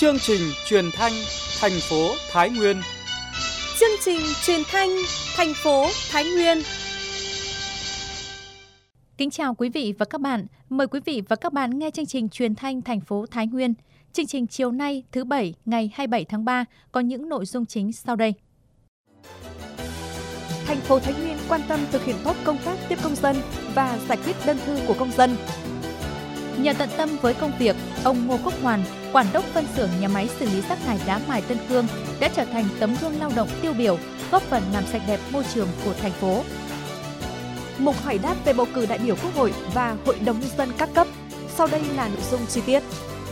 Chương trình truyền thanh thành phố Thái Nguyên. Chương trình truyền thanh thành phố Thái Nguyên. Kính chào quý vị và các bạn. Mời quý vị và các bạn nghe chương trình truyền thanh thành phố Thái Nguyên. Chương trình chiều nay thứ Bảy ngày 27 tháng 3 có những nội dung chính sau đây. Thành phố Thái Nguyên quan tâm thực hiện tốt công tác tiếp công dân và giải quyết đơn thư của công dân. Nhờ tận tâm với công việc, ông Ngô Quốc Hoàn, quản đốc phân xưởng nhà máy xử lý rác thải đá mài Tân Cương đã trở thành tấm gương lao động tiêu biểu, góp phần làm sạch đẹp môi trường của thành phố. Mục hỏi đáp về bầu cử đại biểu Quốc hội và Hội đồng Nhân dân các cấp. Sau đây là nội dung chi tiết.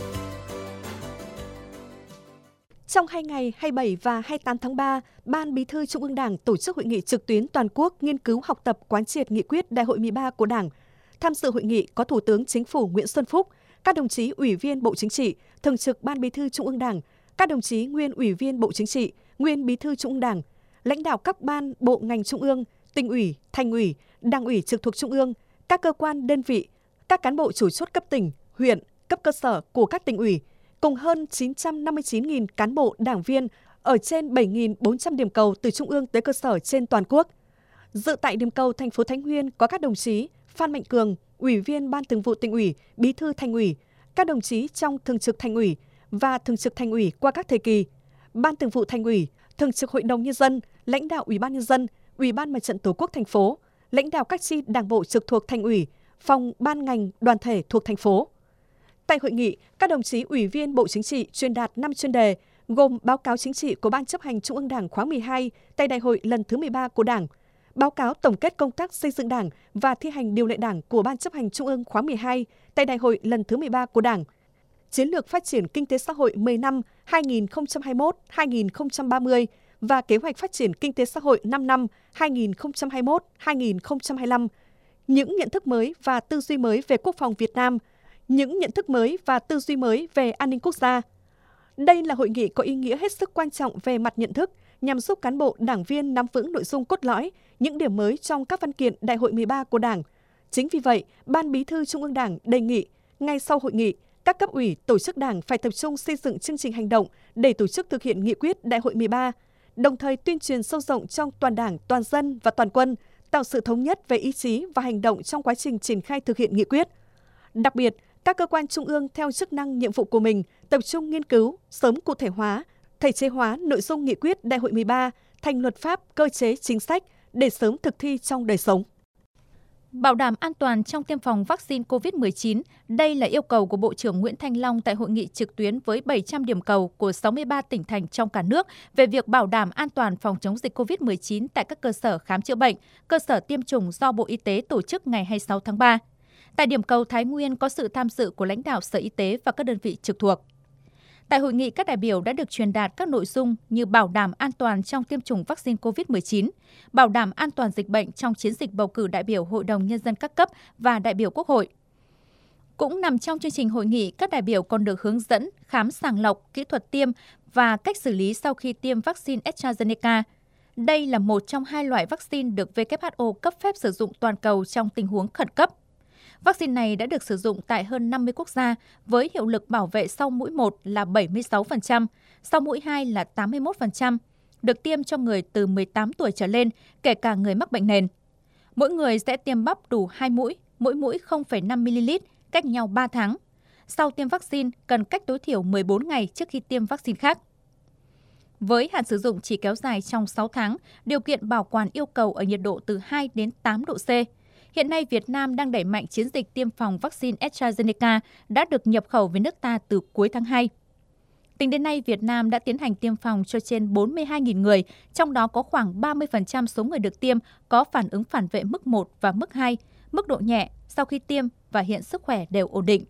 Trong 2 ngày 27 và 28 tháng 3, Ban Bí thư Trung ương Đảng tổ chức hội nghị trực tuyến toàn quốc nghiên cứu học tập quán triệt nghị quyết Đại hội 13 của Đảng. Tham dự hội nghị có Thủ tướng Chính phủ Nguyễn Xuân Phúc, các đồng chí Ủy viên Bộ Chính trị, Thường trực Ban Bí thư Trung ương Đảng, các đồng chí nguyên Ủy viên Bộ Chính trị, nguyên Bí thư Trung ương Đảng, lãnh đạo các ban, bộ ngành Trung ương, Tỉnh ủy, Thành ủy, Đảng ủy trực thuộc Trung ương, các cơ quan đơn vị, các cán bộ chủ chốt cấp tỉnh, huyện, cấp cơ sở của các tỉnh ủy, cùng hơn 959.000 cán bộ đảng viên ở trên 7.400 điểm cầu từ Trung ương tới cơ sở trên toàn quốc. Dự tại điểm cầu thành phố Thái Nguyên có các đồng chí Phan Mạnh Cường, Ủy viên Ban Thường vụ Tỉnh ủy, Bí thư Thành ủy, các đồng chí trong Thường trực Thành ủy và Thường trực Thành ủy qua các thời kỳ, Ban Thường vụ Thành ủy, Thường trực Hội đồng Nhân dân, lãnh đạo Ủy ban Nhân dân, Ủy ban Mặt trận Tổ quốc thành phố, lãnh đạo các chi đảng bộ trực thuộc Thành ủy, phòng ban ngành đoàn thể thuộc thành phố. Tại hội nghị, các đồng chí Ủy viên Bộ Chính trị truyền đạt 5 chuyên đề, gồm báo cáo chính trị của Ban chấp hành Trung ương Đảng khóa 12 tại Đại hội lần thứ 13 của Đảng, báo cáo tổng kết công tác xây dựng Đảng và thi hành điều lệ Đảng của Ban chấp hành Trung ương khóa 12 tại Đại hội lần thứ 13 của Đảng, chiến lược phát triển kinh tế xã hội 10 năm 2021-2030 và kế hoạch phát triển kinh tế xã hội 5 năm 2021-2025, những nhận thức mới và tư duy mới về quốc phòng Việt Nam, những nhận thức mới và tư duy mới về an ninh quốc gia. Đây là hội nghị có ý nghĩa hết sức quan trọng về mặt nhận thức, nhằm giúp cán bộ, đảng viên nắm vững nội dung cốt lõi, những điểm mới trong các văn kiện Đại hội 13 của Đảng. Chính vì vậy, Ban Bí thư Trung ương Đảng đề nghị, ngay sau hội nghị, các cấp ủy, tổ chức Đảng phải tập trung xây dựng chương trình hành động để tổ chức thực hiện nghị quyết Đại hội 13, đồng thời tuyên truyền sâu rộng trong toàn Đảng, toàn dân và toàn quân, tạo sự thống nhất về ý chí và hành động trong quá trình triển khai thực hiện nghị quyết. Đặc biệt, các cơ quan trung ương theo chức năng nhiệm vụ của mình tập trung nghiên cứu, sớm cụ thể hóa, thể chế hóa nội dung nghị quyết Đại hội 13 thành luật pháp, cơ chế, chính sách để sớm thực thi trong đời sống. Bảo đảm an toàn trong tiêm phòng vaccine COVID-19, đây là yêu cầu của Bộ trưởng Nguyễn Thanh Long tại hội nghị trực tuyến với 700 điểm cầu của 63 tỉnh thành trong cả nước về việc bảo đảm an toàn phòng chống dịch COVID-19 tại các cơ sở khám chữa bệnh, cơ sở tiêm chủng do Bộ Y tế tổ chức ngày 26 tháng 3. Tại điểm cầu Thái Nguyên có sự tham dự của lãnh đạo Sở Y tế và các đơn vị trực thuộc. Tại hội nghị, các đại biểu đã được truyền đạt các nội dung như bảo đảm an toàn trong tiêm chủng vaccine COVID-19, bảo đảm an toàn dịch bệnh trong chiến dịch bầu cử đại biểu Hội đồng Nhân dân các cấp và đại biểu Quốc hội. Cũng nằm trong chương trình hội nghị, các đại biểu còn được hướng dẫn khám sàng lọc, kỹ thuật tiêm và cách xử lý sau khi tiêm vaccine AstraZeneca. Đây là một trong 2 loại vaccine được WHO cấp phép sử dụng toàn cầu trong tình huống khẩn cấp. Vaccine này đã được sử dụng tại hơn 50 quốc gia với hiệu lực bảo vệ sau mũi 1 là 76%, sau mũi 2 là 81%, được tiêm cho người từ 18 tuổi trở lên, kể cả người mắc bệnh nền. Mỗi người sẽ tiêm bắp đủ 2 mũi, mỗi mũi 0,5ml, cách nhau 3 tháng. Sau tiêm vaccine, cần cách tối thiểu 14 ngày trước khi tiêm vaccine khác. Với hạn sử dụng chỉ kéo dài trong 6 tháng, điều kiện bảo quản yêu cầu ở nhiệt độ từ 2 đến 8 độ C. Hiện nay, Việt Nam đang đẩy mạnh chiến dịch tiêm phòng vaccine AstraZeneca đã được nhập khẩu về nước ta từ cuối tháng 2. Tính đến nay, Việt Nam đã tiến hành tiêm phòng cho trên 42.000 người, trong đó có khoảng 30% số người được tiêm có phản ứng phản vệ mức 1 và mức 2, mức độ nhẹ sau khi tiêm và hiện sức khỏe đều ổn định.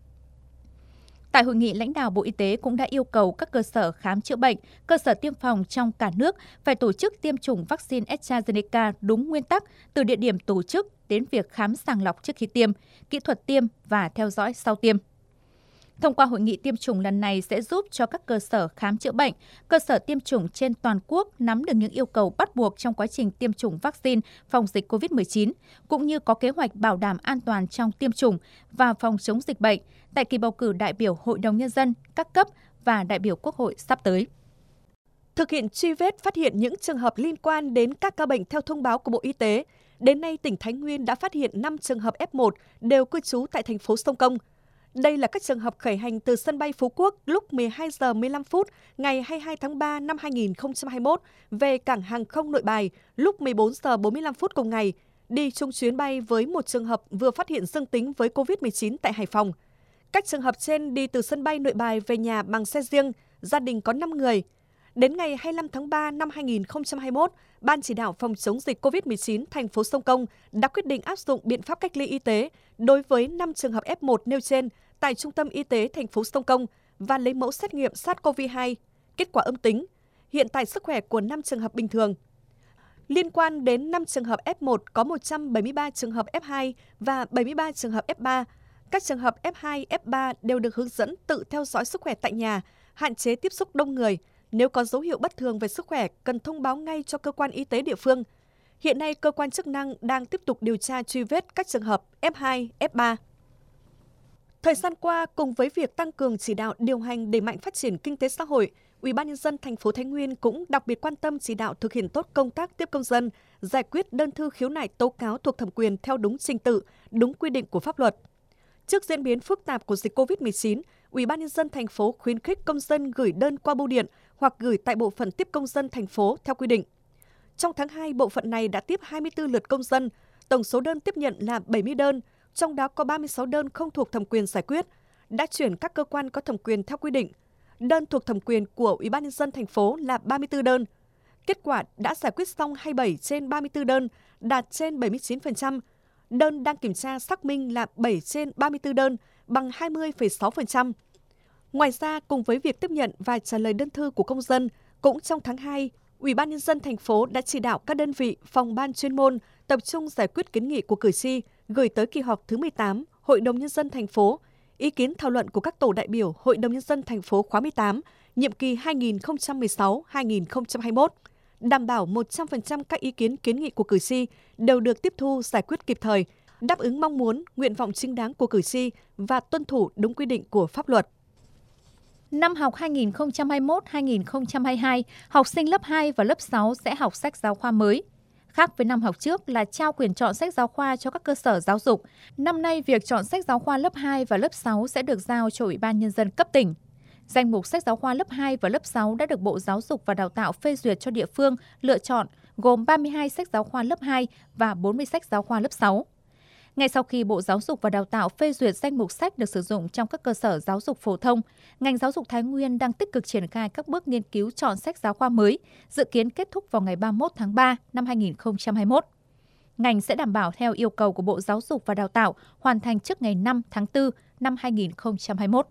Tại hội nghị, lãnh đạo Bộ Y tế cũng đã yêu cầu các cơ sở khám chữa bệnh, cơ sở tiêm phòng trong cả nước phải tổ chức tiêm chủng vaccine AstraZeneca đúng nguyên tắc từ địa điểm tổ chức đến việc khám sàng lọc trước khi tiêm, kỹ thuật tiêm và theo dõi sau tiêm. Thông qua hội nghị tiêm chủng lần này sẽ giúp cho các cơ sở khám chữa bệnh, cơ sở tiêm chủng trên toàn quốc nắm được những yêu cầu bắt buộc trong quá trình tiêm chủng vaccine phòng dịch COVID-19, cũng như có kế hoạch bảo đảm an toàn trong tiêm chủng và phòng chống dịch bệnh tại kỳ bầu cử đại biểu Hội đồng Nhân dân các cấp và đại biểu Quốc hội sắp tới. Thực hiện truy vết phát hiện những trường hợp liên quan đến các ca bệnh theo thông báo của Bộ Y tế, đến nay tỉnh Thái Nguyên đã phát hiện 5 trường hợp F1 đều cư trú tại thành phố Sông Công. Đây là các trường hợp khởi hành từ sân bay Phú Quốc lúc 12 giờ 15 phút ngày 22 tháng 3 năm 2021 về cảng hàng không Nội Bài lúc 14 giờ 45 phút cùng ngày, đi chung chuyến bay với một trường hợp vừa phát hiện dương tính với COVID-19 tại Hải Phòng. Các trường hợp trên đi từ sân bay Nội Bài về nhà bằng xe riêng, gia đình có 5 người. Đến ngày 25 tháng 3 năm 2021, Ban chỉ đạo phòng chống dịch COVID-19 thành phố Sông Công đã quyết định áp dụng biện pháp cách ly y tế đối với 5 trường hợp F1 nêu trên tại Trung tâm Y tế thành phố Sông Công và lấy mẫu xét nghiệm SARS-CoV-2, kết quả âm tính. Hiện tại sức khỏe của 5 trường hợp bình thường. Liên quan đến 5 trường hợp F1 có 173 trường hợp F2 và 73 trường hợp F3. Các trường hợp F2, F3 đều được hướng dẫn tự theo dõi sức khỏe tại nhà, hạn chế tiếp xúc đông người. Nếu có dấu hiệu bất thường về sức khỏe, cần thông báo ngay cho cơ quan y tế địa phương. Hiện nay, cơ quan chức năng đang tiếp tục điều tra truy vết các trường hợp F2, F3. Thời gian qua, cùng với việc tăng cường chỉ đạo điều hành đẩy mạnh phát triển kinh tế xã hội, UBND thành phố Thái Nguyên cũng đặc biệt quan tâm chỉ đạo thực hiện tốt công tác tiếp công dân, giải quyết đơn thư khiếu nại tố cáo thuộc thẩm quyền theo đúng trình tự, đúng quy định của pháp luật. Trước diễn biến phức tạp của dịch COVID-19, UBND thành phố khuyến khích công dân gửi đơn qua bưu điện hoặc gửi tại bộ phận tiếp công dân thành phố theo quy định. Trong tháng 2, bộ phận này đã tiếp 24 lượt công dân, tổng số đơn tiếp nhận là 70 đơn, trong đó có 36 đơn không thuộc thẩm quyền giải quyết, đã chuyển các cơ quan có thẩm quyền theo quy định. Đơn thuộc thẩm quyền của UBND thành phố là 34 đơn. Kết quả đã giải quyết xong 27 trên 34 đơn, đạt trên 79%. Đơn đang kiểm tra xác minh là 7 trên 34 đơn, bằng 20,6%. Ngoài ra, cùng với việc tiếp nhận và trả lời đơn thư của công dân, cũng trong tháng 2, UBND thành phố đã chỉ đạo các đơn vị, phòng ban chuyên môn tập trung giải quyết kiến nghị của cử tri gửi tới kỳ họp thứ 18 Hội đồng Nhân dân thành phố, ý kiến thảo luận của các tổ đại biểu Hội đồng Nhân dân thành phố khóa 18, nhiệm kỳ 2016-2021, đảm bảo 100% các ý kiến kiến nghị của cử tri đều được tiếp thu giải quyết kịp thời, đáp ứng mong muốn, nguyện vọng chính đáng của cử tri và tuân thủ đúng quy định của pháp luật. Năm học 2021-2022, học sinh lớp 2 và lớp 6 sẽ học sách giáo khoa mới. Khác với năm học trước là trao quyền chọn sách giáo khoa cho các cơ sở giáo dục. Năm nay, việc chọn sách giáo khoa lớp 2 và lớp 6 sẽ được giao cho Ủy ban Nhân dân cấp tỉnh. Danh mục sách giáo khoa lớp 2 và lớp 6 đã được Bộ Giáo dục và Đào tạo phê duyệt cho địa phương lựa chọn, gồm 32 sách giáo khoa lớp 2 và 40 sách giáo khoa lớp 6. Ngay sau khi Bộ Giáo dục và Đào tạo phê duyệt danh mục sách được sử dụng trong các cơ sở giáo dục phổ thông, ngành giáo dục Thái Nguyên đang tích cực triển khai các bước nghiên cứu chọn sách giáo khoa mới, dự kiến kết thúc vào ngày 31 tháng 3 năm 2021. Ngành sẽ đảm bảo theo yêu cầu của Bộ Giáo dục và Đào tạo hoàn thành trước ngày 5 tháng 4 năm 2021.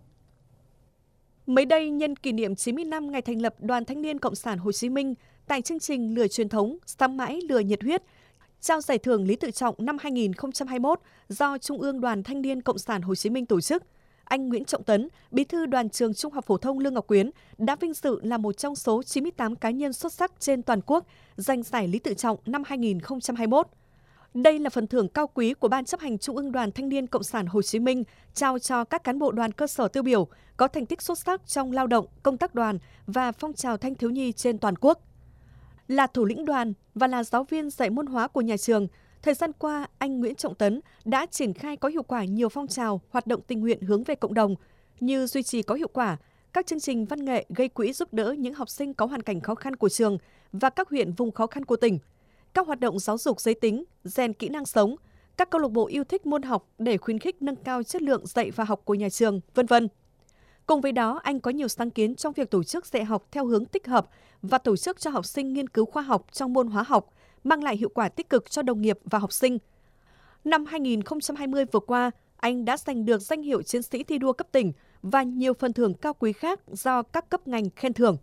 Mới đây, nhân kỷ niệm 90 năm ngày thành lập Đoàn Thanh niên Cộng sản Hồ Chí Minh, tại chương trình Lửa truyền thống, Sáng mãi lửa nhiệt huyết, trao giải thưởng Lý Tự Trọng năm 2021 do Trung ương Đoàn Thanh niên Cộng sản Hồ Chí Minh tổ chức, anh Nguyễn Trọng Tấn, Bí thư Đoàn trường Trung học phổ thông Lương Ngọc Quyến đã vinh dự là một trong số 98 cá nhân xuất sắc trên toàn quốc giành giải Lý Tự Trọng năm 2021. Đây là phần thưởng cao quý của Ban chấp hành Trung ương Đoàn Thanh niên Cộng sản Hồ Chí Minh trao cho các cán bộ đoàn cơ sở tiêu biểu có thành tích xuất sắc trong lao động, công tác đoàn và phong trào thanh thiếu nhi trên toàn quốc. Là thủ lĩnh đoàn và là giáo viên dạy môn hóa của nhà trường, thời gian qua, anh Nguyễn Trọng Tấn đã triển khai có hiệu quả nhiều phong trào, hoạt động tình nguyện hướng về cộng đồng, như duy trì có hiệu quả các chương trình văn nghệ gây quỹ giúp đỡ những học sinh có hoàn cảnh khó khăn của trường và các huyện vùng khó khăn của tỉnh, các hoạt động giáo dục giới tính, rèn kỹ năng sống, các câu lạc bộ yêu thích môn học để khuyến khích nâng cao chất lượng dạy và học của nhà trường, v.v. Cùng với đó, anh có nhiều sáng kiến trong việc tổ chức dạy học theo hướng tích hợp và tổ chức cho học sinh nghiên cứu khoa học trong môn hóa học, mang lại hiệu quả tích cực cho đồng nghiệp và học sinh. Năm 2020 vừa qua, anh đã giành được danh hiệu chiến sĩ thi đua cấp tỉnh và nhiều phần thưởng cao quý khác do các cấp ngành khen thưởng.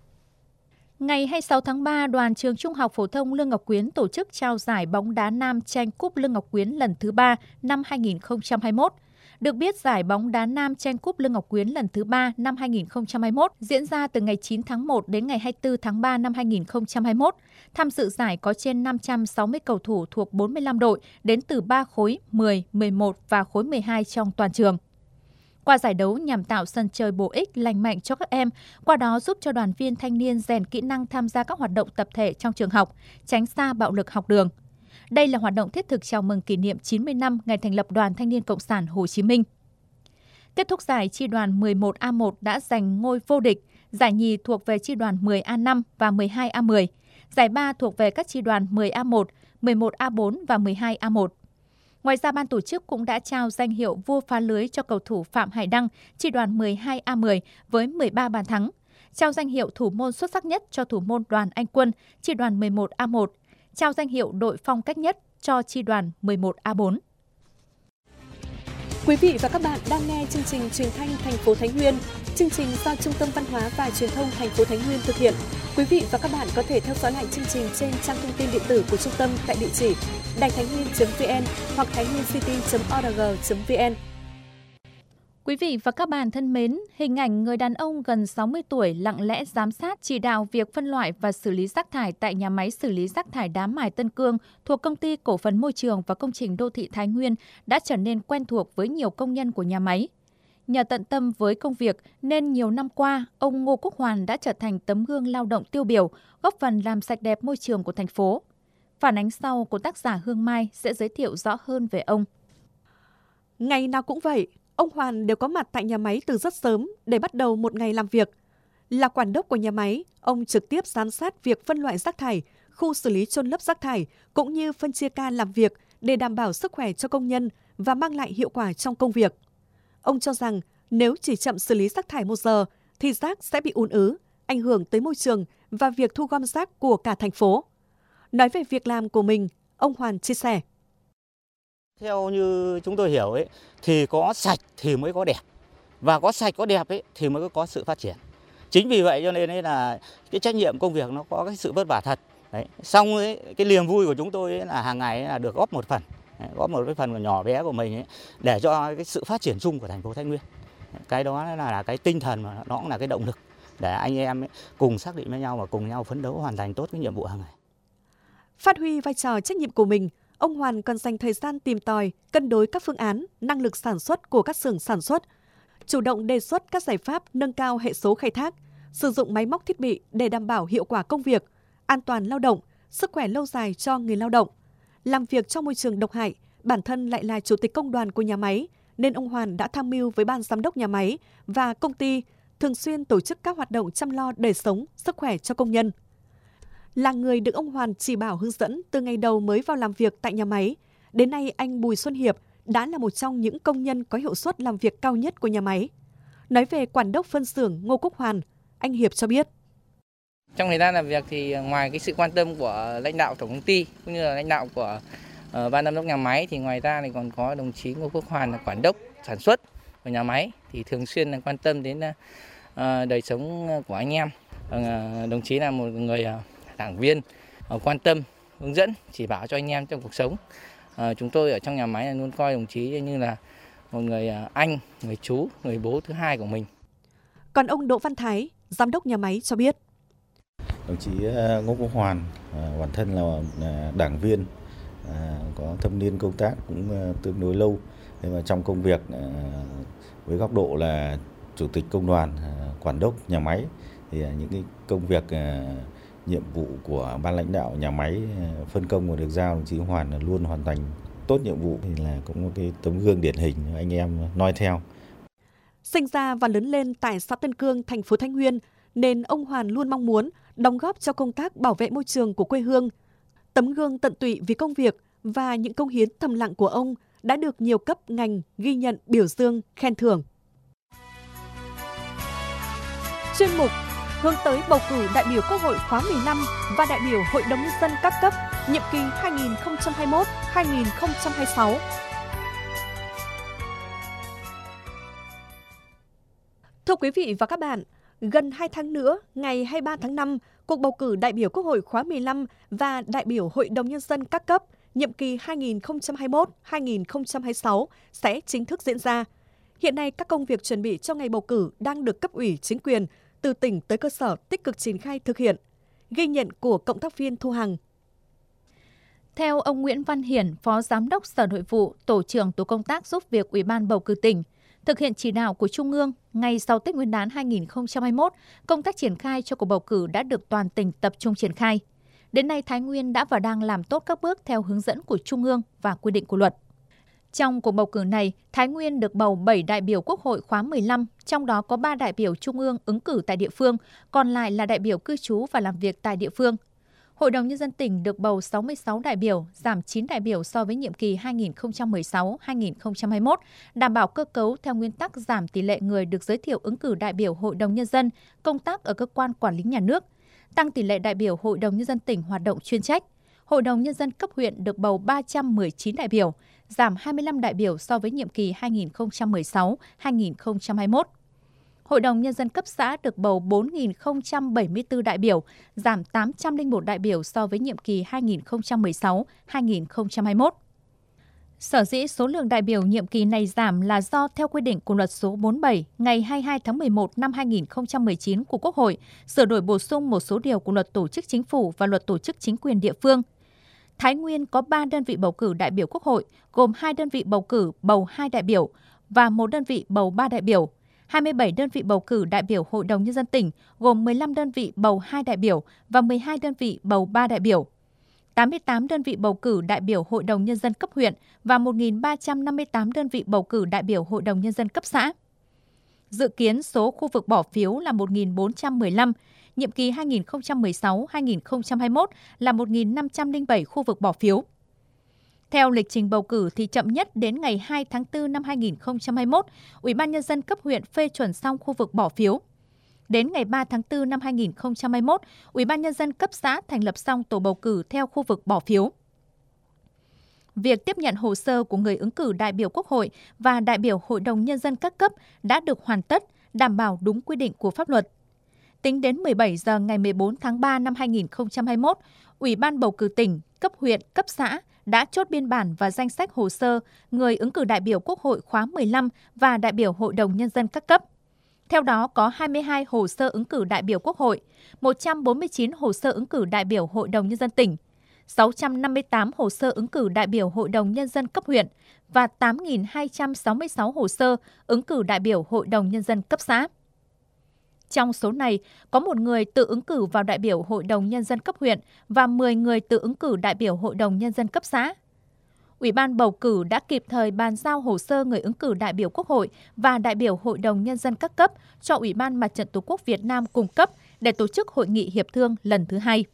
Ngày 26 tháng 3, Đoàn trường Trung học phổ thông Lương Ngọc Quyến tổ chức trao giải bóng đá nam tranh cúp Lương Ngọc Quyến lần thứ 3 năm 2021. Được biết, giải bóng đá nam tranh cúp Lương Ngọc Quyến lần thứ 3 năm 2021 diễn ra từ ngày 9 tháng 1 đến ngày 24 tháng 3 năm 2021. Tham dự giải có trên 560 cầu thủ thuộc 45 đội đến từ 3 khối 10, 11 và khối 12 trong toàn trường. Qua giải đấu nhằm tạo sân chơi bổ ích, lành mạnh cho các em, qua đó giúp cho đoàn viên thanh niên rèn kỹ năng tham gia các hoạt động tập thể trong trường học, tránh xa bạo lực học đường. Đây là hoạt động thiết thực chào mừng kỷ niệm 90 năm ngày thành lập Đoàn Thanh niên Cộng sản Hồ Chí Minh. Kết thúc giải, chi đoàn 11A1 đã giành ngôi vô địch, giải nhì thuộc về chi đoàn 10A5 và 12A10, giải ba thuộc về các chi đoàn 10A1, 11A4 và 12A1. Ngoài ra, ban tổ chức cũng đã trao danh hiệu vua phá lưới cho cầu thủ Phạm Hải Đăng, chi đoàn 12A10 với 13 bàn thắng, trao danh hiệu thủ môn xuất sắc nhất cho thủ môn Đoàn Anh Quân, chi đoàn 11A1, trao danh hiệu đội phong cách nhất cho chi đoàn 11A4. Quý vị và các bạn đang nghe chương trình Truyền thanh thành phố Thái Nguyên. Chương trình do Trung tâm Văn hóa và Truyền thông thành phố Thái Nguyên thực hiện. Quý vị và các bạn có thể theo dõi lại chương trình trên trang thông tin điện tử của trung tâm tại địa chỉ đàitháinhnguyên.vn hoặc thainhviencity.org.vn. Quý vị và các bạn thân mến, hình ảnh người đàn ông gần 60 tuổi lặng lẽ giám sát chỉ đạo việc phân loại và xử lý rác thải tại nhà máy xử lý rác thải đá mài Tân Cương thuộc Công ty Cổ phần Môi trường và Công trình Đô thị Thái Nguyên đã trở nên quen thuộc với nhiều công nhân của nhà máy. Nhờ tận tâm với công việc nên nhiều năm qua, ông Ngô Quốc Hoàn đã trở thành tấm gương lao động tiêu biểu, góp phần làm sạch đẹp môi trường của thành phố. Phản ánh sau của tác giả Hương Mai sẽ giới thiệu rõ hơn về ông. Ngày nào cũng vậy, ông Hoàn đều có mặt tại nhà máy từ rất sớm để bắt đầu một ngày làm việc. Là quản đốc của nhà máy, ông trực tiếp giám sát việc phân loại rác thải, khu xử lý chôn lấp rác thải cũng như phân chia ca làm việc để đảm bảo sức khỏe cho công nhân và mang lại hiệu quả trong công việc. Ông cho rằng nếu chỉ chậm xử lý rác thải 1 giờ thì rác sẽ bị ùn ứ, ảnh hưởng tới môi trường và việc thu gom rác của cả thành phố. Nói về việc làm của mình, ông Hoàn chia sẻ. Theo như chúng tôi hiểu ấy, thì có sạch thì mới có đẹp, và có sạch có đẹp ấy, thì mới có sự phát triển. Chính vì vậy cho nên ấy là cái trách nhiệm công việc nó có cái sự vất vả thật. Đấy. Xong ấy, cái niềm vui của chúng tôi ấy là hàng ngày ấy là được góp một phần, góp một cái phần nhỏ bé của mình ấy, để cho cái sự phát triển chung của thành phố Thái Nguyên. Cái đó là cái tinh thần mà nó cũng là cái động lực để anh em ấy cùng xác định với nhau và cùng nhau phấn đấu hoàn thành tốt cái nhiệm vụ hàng ngày. Phát huy vai trò trách nhiệm của mình, ông Hoàn còn dành thời gian tìm tòi, cân đối các phương án, năng lực sản xuất của các xưởng sản xuất, chủ động đề xuất các giải pháp nâng cao hệ số khai thác, sử dụng máy móc thiết bị để đảm bảo hiệu quả công việc, an toàn lao động, sức khỏe lâu dài cho người lao động. Làm việc trong môi trường độc hại, bản thân lại là chủ tịch công đoàn của nhà máy, nên ông Hoàn đã tham mưu với ban giám đốc nhà máy và công ty thường xuyên tổ chức các hoạt động chăm lo đời sống, sức khỏe cho công nhân. Là người được ông Hoàn chỉ bảo hướng dẫn từ ngày đầu mới vào làm việc tại nhà máy, đến nay anh Bùi Xuân Hiệp đã là một trong những công nhân có hiệu suất làm việc cao nhất của nhà máy. Nói về quản đốc phân xưởng Ngô Quốc Hoàn, anh Hiệp cho biết. Trong thời gian làm việc thì ngoài cái sự quan tâm của lãnh đạo tổng công ty cũng như là lãnh đạo của ban giám đốc nhà máy thì ngoài ra thì còn có đồng chí Ngô Quốc Hoàn là quản đốc sản xuất của nhà máy thì thường xuyên là quan tâm đến đời sống của anh em. Đồng chí là một người đảng viên quan tâm, hướng dẫn, chỉ bảo cho anh em trong cuộc sống. Chúng tôi ở trong nhà máy là luôn coi đồng chí như là một người anh, người chú, người bố thứ hai của mình. Còn ông Đỗ Văn Thái, giám đốc nhà máy cho biết. Đồng chí Ngô Quốc Hoàn, bản thân là đảng viên, có thâm niên công tác cũng tương đối lâu. Thế mà trong công việc với góc độ là chủ tịch công đoàn, quản đốc nhà máy thì những cái công việc nhiệm vụ của ban lãnh đạo nhà máy phân công và được giao, đồng chí Hoàn là luôn hoàn thành tốt nhiệm vụ, thì là cũng một cái tấm gương điển hình anh em noi theo. Sinh ra và lớn lên tại xã Tân Cương, thành phố Thái Nguyên, nên ông Hoàn luôn mong muốn đóng góp cho công tác bảo vệ môi trường của quê hương. Tấm gương tận tụy vì công việc và những công hiến thầm lặng của ông đã được nhiều cấp ngành ghi nhận, biểu dương, khen thưởng. Chuyên mục hướng tới bầu cử đại biểu Quốc hội khóa 15 và đại biểu Hội đồng Nhân dân các cấp nhiệm kỳ 2021-2026. Thưa quý vị và các bạn, gần 2 tháng nữa, ngày 23 tháng 5, cuộc bầu cử đại biểu Quốc hội khóa 15 và đại biểu Hội đồng Nhân dân các cấp nhiệm kỳ 2021-2026 sẽ chính thức diễn ra. Hiện nay, các công việc chuẩn bị cho ngày bầu cử đang được cấp ủy chính quyền từ tỉnh tới cơ sở tích cực triển khai thực hiện. Ghi nhận của cộng tác viên Thu Hằng. Theo ông Nguyễn Văn Hiển, Phó Giám đốc Sở Nội vụ, Tổ trưởng Tổ công tác giúp việc Ủy ban bầu cử tỉnh, Thực hiện chỉ đạo của Trung ương, ngay sau Tết Nguyên đán 2021, công tác triển khai cho cuộc bầu cử đã được toàn tỉnh tập trung triển khai. Đến nay, Thái Nguyên đã và đang làm tốt các bước theo hướng dẫn của Trung ương và quy định của luật. Trong cuộc bầu cử này, Thái Nguyên được bầu 7 đại biểu Quốc hội khóa 15, trong đó có 3 đại biểu Trung ương ứng cử tại địa phương, còn lại là đại biểu cư trú và làm việc tại địa phương. Hội đồng Nhân dân tỉnh được bầu 66 đại biểu, giảm 9 đại biểu so với nhiệm kỳ 2016-2021, đảm bảo cơ cấu theo nguyên tắc giảm tỷ lệ người được giới thiệu ứng cử đại biểu Hội đồng Nhân dân công tác ở cơ quan quản lý nhà nước, tăng tỷ lệ đại biểu Hội đồng Nhân dân tỉnh hoạt động chuyên trách. Hội đồng Nhân dân cấp huyện được bầu 319 đại biểu, giảm 25 đại biểu so với nhiệm kỳ 2016-2021. Hội đồng Nhân dân cấp xã được bầu 4.074 đại biểu, giảm 801 đại biểu so với nhiệm kỳ 2016-2021. Sở dĩ số lượng đại biểu nhiệm kỳ này giảm là do theo quy định của Luật số 47 ngày 22 tháng 11 năm 2019 của Quốc hội, sửa đổi bổ sung một số điều của Luật Tổ chức Chính phủ và Luật Tổ chức Chính quyền địa phương. Thái Nguyên có 3 đơn vị bầu cử đại biểu Quốc hội, gồm 2 đơn vị bầu cử bầu 2 đại biểu và 1 đơn vị bầu 3 đại biểu. 27 đơn vị bầu cử đại biểu Hội đồng Nhân dân tỉnh, gồm 15 đơn vị bầu 2 đại biểu và 12 đơn vị bầu 3 đại biểu. 88 đơn vị bầu cử đại biểu Hội đồng Nhân dân cấp huyện và 1.358 đơn vị bầu cử đại biểu Hội đồng Nhân dân cấp xã. Dự kiến số khu vực bỏ phiếu là 1.415, nhiệm kỳ 2016-2021 là 1.507 khu vực bỏ phiếu. Theo lịch trình bầu cử thì chậm nhất đến ngày 2 tháng 4 năm 2021, Ủy ban Nhân dân cấp huyện phê chuẩn xong khu vực bỏ phiếu. Đến ngày 3 tháng 4 năm 2021, Ủy ban Nhân dân cấp xã thành lập xong tổ bầu cử theo khu vực bỏ phiếu. Việc tiếp nhận hồ sơ của người ứng cử đại biểu Quốc hội và đại biểu Hội đồng Nhân dân các cấp đã được hoàn tất, đảm bảo đúng quy định của pháp luật. Tính đến 17 giờ ngày 14 tháng 3 năm 2021, Ủy ban bầu cử tỉnh, cấp huyện, cấp xã đã chốt biên bản và danh sách hồ sơ người ứng cử đại biểu Quốc hội khóa 15 và đại biểu Hội đồng Nhân dân các cấp. Theo đó có 22 hồ sơ ứng cử đại biểu Quốc hội, 149 hồ sơ ứng cử đại biểu Hội đồng Nhân dân tỉnh, 658 hồ sơ ứng cử đại biểu Hội đồng Nhân dân cấp huyện và 8.266 hồ sơ ứng cử đại biểu Hội đồng Nhân dân cấp xã. Trong số này, có 1 người tự ứng cử vào đại biểu Hội đồng Nhân dân cấp huyện và 10 người tự ứng cử đại biểu Hội đồng Nhân dân cấp xã. Ủy ban bầu cử đã kịp thời bàn giao hồ sơ người ứng cử đại biểu Quốc hội và đại biểu Hội đồng Nhân dân các cấp cho Ủy ban Mặt trận Tổ quốc Việt Nam cung cấp để tổ chức hội nghị hiệp thương lần thứ 2.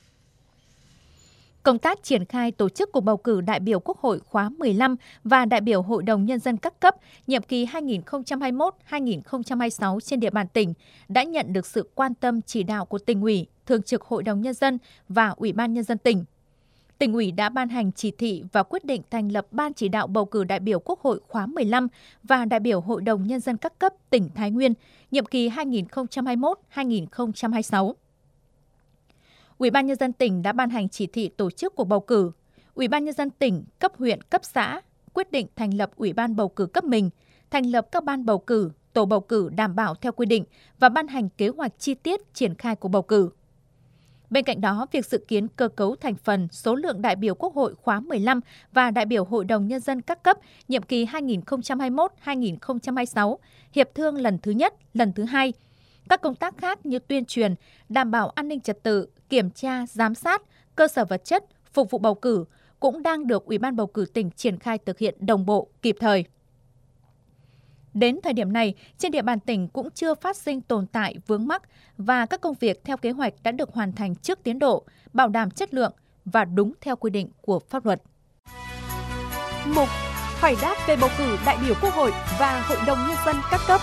Công tác triển khai tổ chức cuộc bầu cử đại biểu Quốc hội khóa 15 và đại biểu Hội đồng Nhân dân các cấp nhiệm kỳ 2021-2026 trên địa bàn tỉnh đã nhận được sự quan tâm chỉ đạo của Tỉnh ủy, Thường trực Hội đồng Nhân dân và Ủy ban Nhân dân tỉnh. Tỉnh ủy đã ban hành chỉ thị và quyết định thành lập Ban chỉ đạo bầu cử đại biểu Quốc hội khóa 15 và đại biểu Hội đồng Nhân dân các cấp tỉnh Thái Nguyên, nhiệm kỳ 2021-2026. Ủy ban Nhân dân tỉnh đã ban hành chỉ thị tổ chức cuộc bầu cử. Ủy ban Nhân dân tỉnh, cấp huyện, cấp xã quyết định thành lập Ủy ban bầu cử cấp mình, thành lập các ban bầu cử, tổ bầu cử đảm bảo theo quy định và ban hành kế hoạch chi tiết triển khai cuộc bầu cử. Bên cạnh đó, việc dự kiến cơ cấu thành phần số lượng đại biểu Quốc hội khóa 15 và đại biểu Hội đồng Nhân dân các cấp nhiệm kỳ 2021-2026, hiệp thương lần thứ nhất, lần thứ 2. Các công tác khác như tuyên truyền, đảm bảo an ninh trật tự, kiểm tra, giám sát, cơ sở vật chất, phục vụ bầu cử cũng đang được Ủy ban bầu cử tỉnh triển khai thực hiện đồng bộ, kịp thời. Đến thời điểm này, trên địa bàn tỉnh cũng chưa phát sinh tồn tại vướng mắc và các công việc theo kế hoạch đã được hoàn thành trước tiến độ, bảo đảm chất lượng và đúng theo quy định của pháp luật. Mục Hỏi đáp về bầu cử đại biểu Quốc hội và Hội đồng Nhân dân các cấp.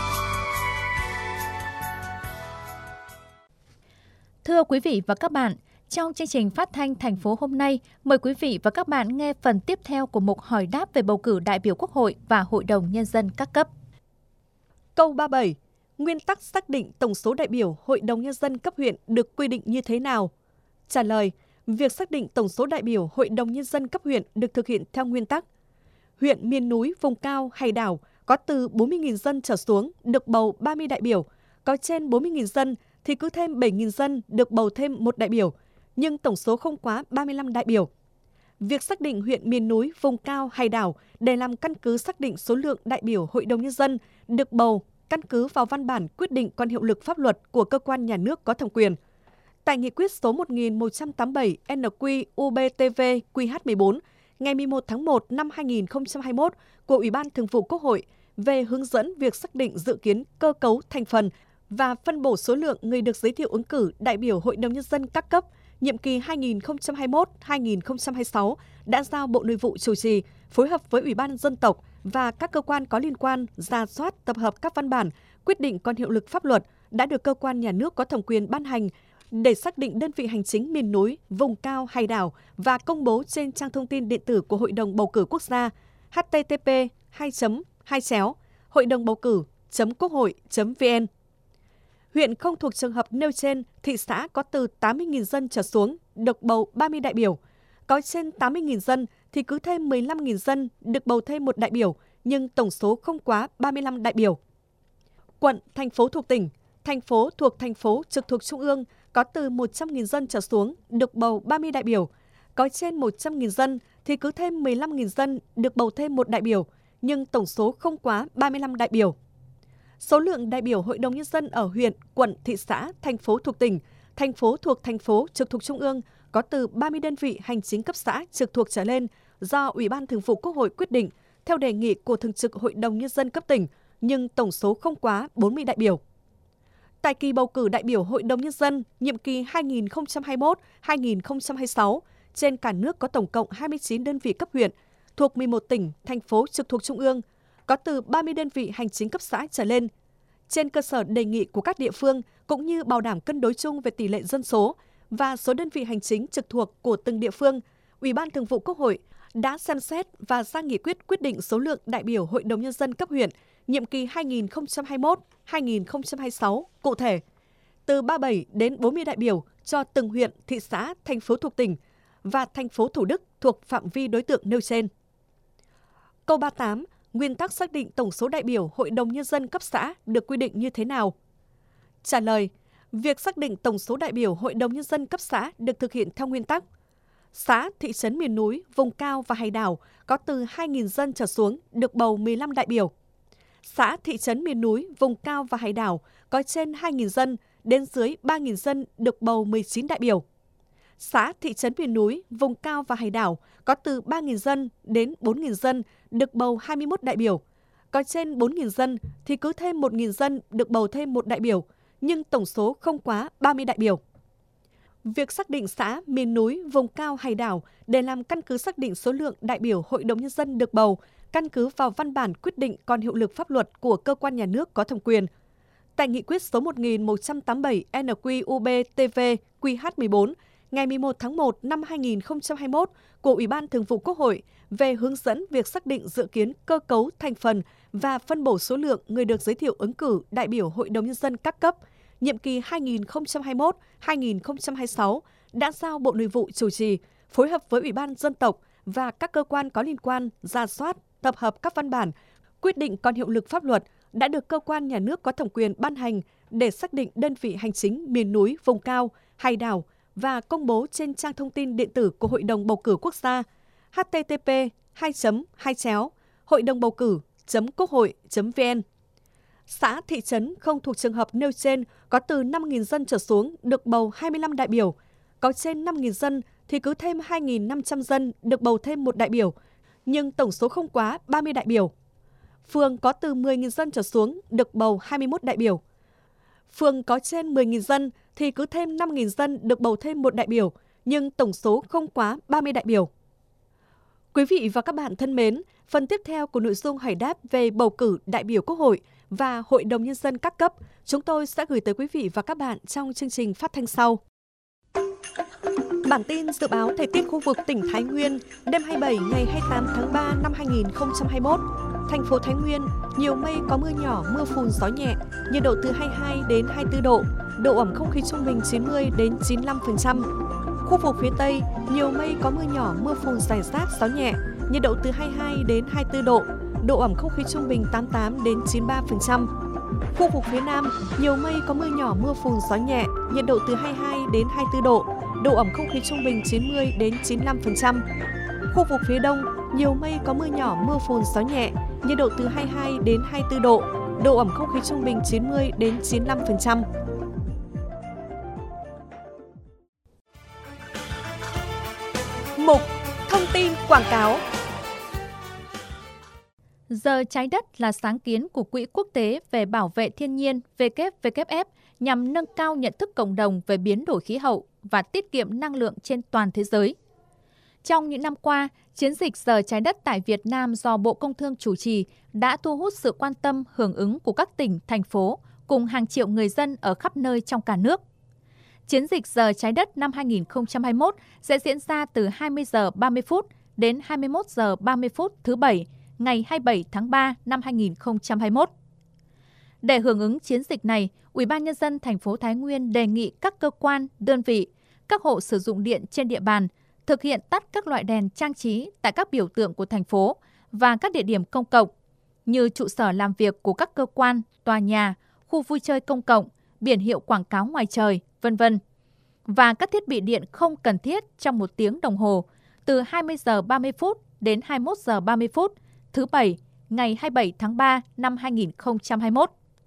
Thưa quý vị và các bạn, trong chương trình phát thanh thành phố hôm nay, mời quý vị và các bạn nghe phần tiếp theo của mục Hỏi đáp về bầu cử đại biểu Quốc hội và Hội đồng Nhân dân các cấp. Câu 37. Nguyên tắc xác định tổng số đại biểu Hội đồng Nhân dân cấp huyện được quy định như thế nào? Trả lời, việc xác định tổng số đại biểu Hội đồng Nhân dân cấp huyện được thực hiện theo nguyên tắc. Huyện miền núi, vùng cao hay đảo có từ 40.000 dân trở xuống được bầu 30 đại biểu, có trên 40.000 dân thì cứ thêm 7.000 dân được bầu thêm 1 đại biểu, nhưng tổng số không quá 35 đại biểu. Việc xác định huyện miền núi, vùng cao hay đảo để làm căn cứ xác định số lượng đại biểu Hội đồng Nhân dân được bầu căn cứ vào văn bản quyết định còn hiệu lực pháp luật của cơ quan nhà nước có thẩm quyền. Tại Nghị quyết số 1187 NQ-UBTV-QH14 ngày 11 tháng 1 năm 2021 của Ủy ban Thường vụ Quốc hội về hướng dẫn việc xác định dự kiến cơ cấu thành phần và phân bổ số lượng người được giới thiệu ứng cử đại biểu Hội đồng Nhân dân các cấp nhiệm kỳ 2021-2026 đã giao Bộ Nội vụ chủ trì, phối hợp với Ủy ban Dân tộc và các cơ quan có liên quan rà soát tập hợp các văn bản, quyết định còn hiệu lực pháp luật đã được cơ quan nhà nước có thẩm quyền ban hành để xác định đơn vị hành chính miền núi, vùng cao hay đảo và công bố trên trang thông tin điện tử của Hội đồng Bầu cử Quốc gia http://hội đồng bầu cử.quốc hội.vn. Huyện không thuộc trường hợp nêu trên, thị xã có từ 80.000 dân trở xuống được bầu 30 đại biểu, có trên 80.000 dân thì cứ thêm 15.000 dân được bầu thêm một đại biểu, nhưng tổng số không quá 35 đại biểu. Quận, thành phố thuộc tỉnh, thành phố thuộc thành phố trực thuộc trung ương có từ 100.000 dân trở xuống được bầu 30 đại biểu, có trên 100.000 dân thì cứ thêm 15.000 dân được bầu thêm một đại biểu, nhưng tổng số không quá 35 đại biểu. Số lượng đại biểu Hội đồng Nhân dân ở huyện, quận, thị xã, thành phố thuộc tỉnh, thành phố thuộc thành phố trực thuộc trung ương có từ 30 đơn vị hành chính cấp xã trực thuộc trở lên do Ủy ban Thường vụ Quốc hội quyết định theo đề nghị của Thường trực Hội đồng Nhân dân cấp tỉnh, nhưng tổng số không quá 40 đại biểu. Tại kỳ bầu cử đại biểu Hội đồng Nhân dân nhiệm kỳ 2021-2026, trên cả nước có tổng cộng 29 đơn vị cấp huyện thuộc 11 tỉnh, thành phố trực thuộc trung ương, có từ 30 đơn vị hành chính cấp xã trở lên. Trên cơ sở đề nghị của các địa phương cũng như bảo đảm cân đối chung về tỷ lệ dân số và số đơn vị hành chính trực thuộc của từng địa phương, Ủy ban Thường vụ Quốc hội đã xem xét và ra nghị quyết quyết định số lượng đại biểu Hội đồng Nhân dân cấp huyện nhiệm kỳ 2021-2026 cụ thể, từ 37 đến 40 đại biểu cho từng huyện, thị xã, thành phố thuộc tỉnh và thành phố Thủ Đức thuộc phạm vi đối tượng nêu trên. Câu 38. Nguyên tắc xác định tổng số đại biểu Hội đồng Nhân dân cấp xã được quy định như thế nào? Trả lời, việc xác định tổng số đại biểu Hội đồng Nhân dân cấp xã được thực hiện theo nguyên tắc. Xã, thị trấn miền núi, vùng cao và hải đảo có từ 2.000 dân trở xuống được bầu 15 đại biểu. Xã, thị trấn miền núi, vùng cao và hải đảo có trên 2.000 dân đến dưới 3.000 dân được bầu 19 đại biểu. Xã, thị trấn miền núi, vùng cao và hải đảo có từ 3.000 dân đến 4.000 dân được bầu 21 đại biểu. Có trên 4.000 dân thì cứ thêm 1.000 dân được bầu thêm một đại biểu, nhưng tổng số không quá 30 đại biểu. Việc xác định xã, miền núi, vùng cao, hải đảo để làm căn cứ xác định số lượng đại biểu Hội đồng Nhân dân được bầu, căn cứ vào văn bản quyết định còn hiệu lực pháp luật của cơ quan nhà nước có thẩm quyền. Tại Nghị quyết số 1187 NQ-UBTV-QH14 ngày 11 tháng 1 năm 2021 của Ủy ban Thường vụ Quốc hội về hướng dẫn việc xác định dự kiến cơ cấu thành phần và phân bổ số lượng người được giới thiệu ứng cử đại biểu Hội đồng Nhân dân các cấp, nhiệm kỳ 2021-2026 đã giao Bộ Nội vụ chủ trì, phối hợp với Ủy ban Dân tộc và các cơ quan có liên quan rà soát, tập hợp các văn bản, quyết định còn hiệu lực pháp luật đã được cơ quan nhà nước có thẩm quyền ban hành để xác định đơn vị hành chính miền núi, vùng cao, hải đảo và công bố trên trang thông tin điện tử của Hội đồng Bầu cử Quốc gia http://hội đồng bầu cử.quốc hội.vn. Xã, thị trấn không thuộc trường hợp nêu trên có từ 5.000 dân trở xuống được bầu 25 đại biểu, có trên 5.000 dân thì cứ thêm 2.500 dân được bầu thêm một đại biểu, nhưng tổng số không quá 30 đại biểu. Phường có từ 10.000 dân trở xuống được bầu 21 đại biểu. Phường có trên 10.000 dân thì cứ thêm 5.000 dân được bầu thêm một đại biểu, nhưng tổng số không quá 30 đại biểu. Quý vị và các bạn thân mến, phần tiếp theo của nội dung hỏi đáp về bầu cử đại biểu Quốc hội và Hội đồng Nhân dân các cấp, chúng tôi sẽ gửi tới quý vị và các bạn trong chương trình phát thanh sau. Bản tin dự báo thời tiết khu vực tỉnh Thái Nguyên đêm 27 ngày 28 tháng 3 năm 2021. Thành phố Thái Nguyên, nhiều mây có mưa nhỏ, mưa phùn gió nhẹ, nhiệt độ từ 22 đến 24 độ, độ ẩm không khí trung bình 90 đến 95%. Khu vực phía Tây, nhiều mây có mưa nhỏ, mưa phùn rải rác, gió nhẹ, nhiệt độ từ 22 đến 24 độ, độ ẩm không khí trung bình 88 đến 93%. Khu vực phía Nam, nhiều mây có mưa nhỏ, mưa phùn gió nhẹ, nhiệt độ từ 22 đến 24 độ, độ ẩm không khí trung bình 90 đến 95%. Khu vực phía Đông, nhiều mây có mưa nhỏ, mưa phùn, gió nhẹ, nhiệt độ từ 22 đến 24 độ, độ ẩm không khí trung bình 90 đến 95%. Mục Thông tin quảng cáo. Giờ trái đất là sáng kiến của Quỹ Quốc tế về Bảo vệ Thiên nhiên WWF nhằm nâng cao nhận thức cộng đồng về biến đổi khí hậu và tiết kiệm năng lượng trên toàn thế giới. Trong những năm qua, chiến dịch Giờ trái đất tại Việt Nam do Bộ Công Thương chủ trì đã thu hút sự quan tâm hưởng ứng của các tỉnh, thành phố cùng hàng triệu người dân ở khắp nơi trong cả nước. Chiến dịch Giờ trái đất năm 2021 sẽ diễn ra từ 20 giờ 30 phút đến 21 giờ 30 phút thứ Bảy, ngày 27 tháng 3 năm 2021. Để hưởng ứng chiến dịch này, Ủy ban Nhân dân thành phố Thái Nguyên đề nghị các cơ quan, đơn vị, các hộ sử dụng điện trên địa bàn thực hiện tắt các loại đèn trang trí tại các biểu tượng của thành phố và các địa điểm công cộng như trụ sở làm việc của các cơ quan, tòa nhà, khu vui chơi công cộng, biển hiệu quảng cáo ngoài trời, v.v. và các thiết bị điện không cần thiết trong 1 tiếng đồng hồ từ 20 giờ 30 phút đến 21 giờ 30 phút thứ Bảy, ngày 27 tháng 3 năm 2021.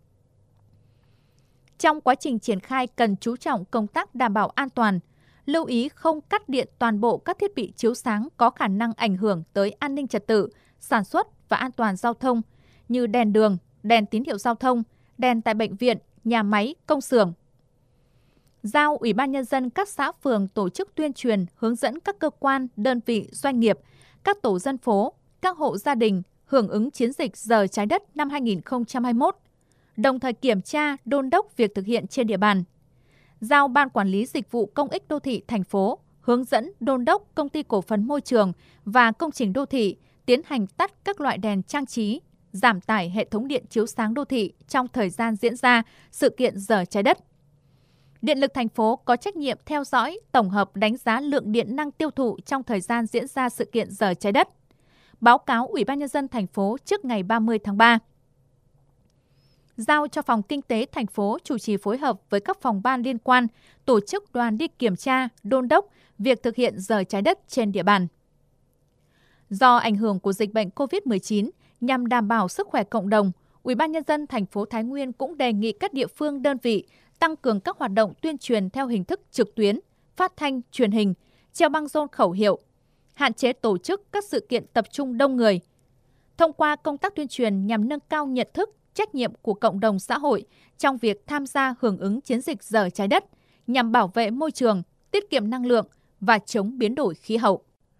Trong quá trình triển khai cần chú trọng công tác đảm bảo an toàn, lưu ý không cắt điện toàn bộ các thiết bị chiếu sáng có khả năng ảnh hưởng tới an ninh trật tự, sản xuất và an toàn giao thông như đèn đường, đèn tín hiệu giao thông, đèn tại bệnh viện, nhà máy, công xưởng. Giao Ủy ban Nhân dân các xã phường tổ chức tuyên truyền, hướng dẫn các cơ quan, đơn vị, doanh nghiệp, các tổ dân phố, các hộ gia đình hưởng ứng chiến dịch Giờ trái đất năm 2021, đồng thời kiểm tra, đôn đốc việc thực hiện trên địa bàn. Giao Ban Quản lý Dịch vụ Công ích Đô thị thành phố hướng dẫn đôn đốc Công ty Cổ phần Môi trường và Công trình Đô thị tiến hành tắt các loại đèn trang trí, giảm tải hệ thống điện chiếu sáng đô thị trong thời gian diễn ra sự kiện Giờ trái đất. Điện lực thành phố có trách nhiệm theo dõi, tổng hợp đánh giá lượng điện năng tiêu thụ trong thời gian diễn ra sự kiện Giờ trái đất. Báo cáo Ủy ban Nhân dân thành phố trước ngày 30 tháng 3. Giao cho Phòng Kinh tế thành phố chủ trì phối hợp với các phòng ban liên quan tổ chức đoàn đi kiểm tra, đôn đốc việc thực hiện Giờ trái đất trên địa bàn. Do ảnh hưởng của dịch bệnh COVID-19, nhằm đảm bảo sức khỏe cộng đồng, Ủy ban Nhân dân thành phố Thái Nguyên cũng đề nghị các địa phương đơn vị tăng cường các hoạt động tuyên truyền theo hình thức trực tuyến, phát thanh, truyền hình, treo băng rôn khẩu hiệu, hạn chế tổ chức các sự kiện tập trung đông người. Thông qua công tác tuyên truyền nhằm nâng cao nhận thức, trách nhiệm của cộng đồng xã hội trong việc tham gia hưởng ứng chiến dịch Giờ trái đất nhằm bảo vệ môi trường, tiết kiệm năng lượng và chống biến đổi khí hậu.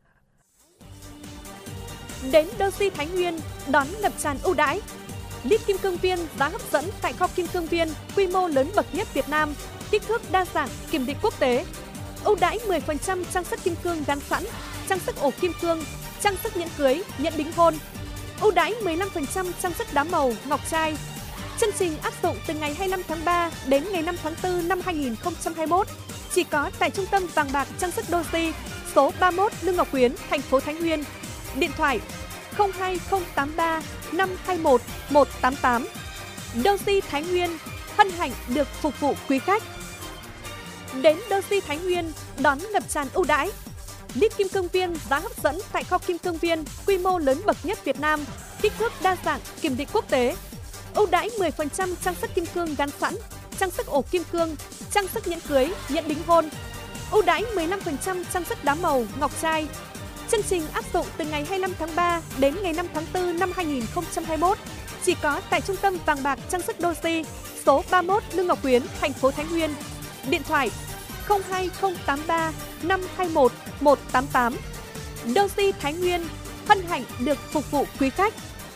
Đến Doji Thái Nguyên đón ngập tràn ưu đãi. Lít kim cương viên giá hấp dẫn tại kho kim cương viên, quy mô lớn bậc nhất Việt Nam, kích thước đa dạng, kiểm định quốc tế. Ưu đãi 10% trang sức kim cương gắn sẵn, trang sức ổ kim cương, trang sức nhẫn cưới, nhẫn đính hôn. Ưu đãi 15% trang sức đá màu, ngọc trai. Chương trình áp dụng từ ngày 25 tháng 3 đến ngày 5 tháng 4 năm 2021. Chỉ có tại Trung tâm Vàng bạc trang sức Doji, số 31 Lương Ngọc Quyến, thành phố Thái Nguyên. Điện thoại 02083 521 188. Doji Thái Nguyên hân hạnh được phục vụ quý khách. Đến Doji Thái Nguyên đón ngập tràn ưu đãi. Lít kim cương viên giá hấp dẫn tại kho kim cương viên, quy mô lớn bậc nhất Việt Nam, kích thước đa dạng, kiểm định quốc tế. Ưu đãi 10% trang sức kim cương gắn sẵn, trang sức ổ kim cương, trang sức nhẫn cưới, nhẫn đính hôn. Ưu đãi 15% trang sức đá màu, ngọc trai. Chương trình áp dụng từ ngày 25 tháng 3 đến ngày 5 tháng 4 năm 2021. Chỉ có tại Trung tâm Vàng bạc trang sức Doji, số 31 Lương Ngọc Quyến, thành phố Thái Nguyên. Điện thoại 02083 521 188. Doji Thái Nguyên hân hạnh được phục vụ quý khách.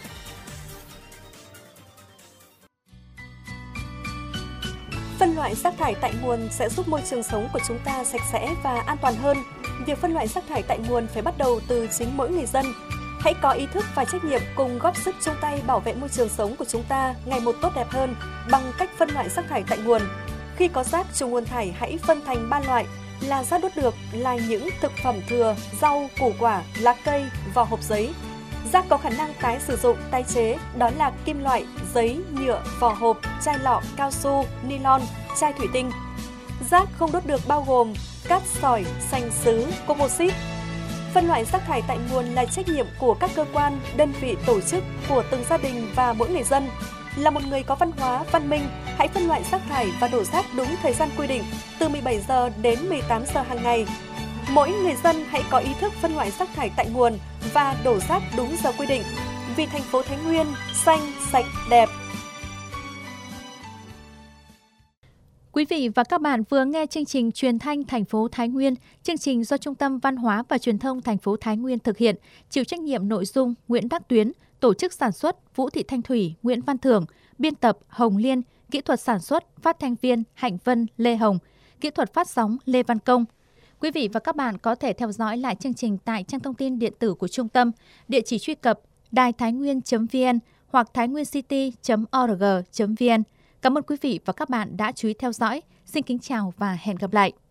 Phân loại rác thải tại nguồn sẽ giúp môi trường sống của chúng ta sạch sẽ và an toàn hơn. Việc phân loại rác thải tại nguồn phải bắt đầu từ chính mỗi người dân. Hãy có ý thức và trách nhiệm cùng góp sức chung tay bảo vệ môi trường sống của chúng ta ngày một tốt đẹp hơn bằng cách phân loại rác thải tại nguồn. Khi có rác trong nguồn thải hãy phân thành 3 loại là rác đốt được là những thực phẩm thừa, rau, củ quả, lá cây, vỏ hộp giấy. Rác có khả năng tái sử dụng, tái chế đó là kim loại, giấy, nhựa, vỏ hộp, chai lọ, cao su, nylon, chai thủy tinh. Rác không đốt được bao gồm cát sỏi, sành sứ, composite. Phân loại rác thải tại nguồn là trách nhiệm của các cơ quan, đơn vị, tổ chức, của từng gia đình và mỗi người dân. Là một người có văn hóa, văn minh, hãy phân loại rác thải và đổ rác đúng thời gian quy định, từ 17 giờ đến 18 giờ hàng ngày. Mỗi người dân hãy có ý thức phân loại rác thải tại nguồn và đổ rác đúng giờ quy định. Vì thành phố Thái Nguyên xanh, sạch, đẹp. Quý vị và các bạn vừa nghe chương trình Truyền thanh thành phố Thái Nguyên, chương trình do Trung tâm Văn hóa và Truyền thông thành phố Thái Nguyên thực hiện, chịu trách nhiệm nội dung Nguyễn Đắc Tuyến, tổ chức sản xuất Vũ Thị Thanh Thủy, Nguyễn Văn Thưởng, biên tập Hồng Liên, kỹ thuật sản xuất phát thanh viên Hạnh Vân, Lê Hồng, kỹ thuật phát sóng Lê Văn Công. Quý vị và các bạn có thể theo dõi lại chương trình tại trang thông tin điện tử của trung tâm, địa chỉ truy cập đaitháinguyen.vn hoặc thainguencity.org.vn. Cảm ơn quý vị và các bạn đã chú ý theo dõi. Xin kính chào và hẹn gặp lại.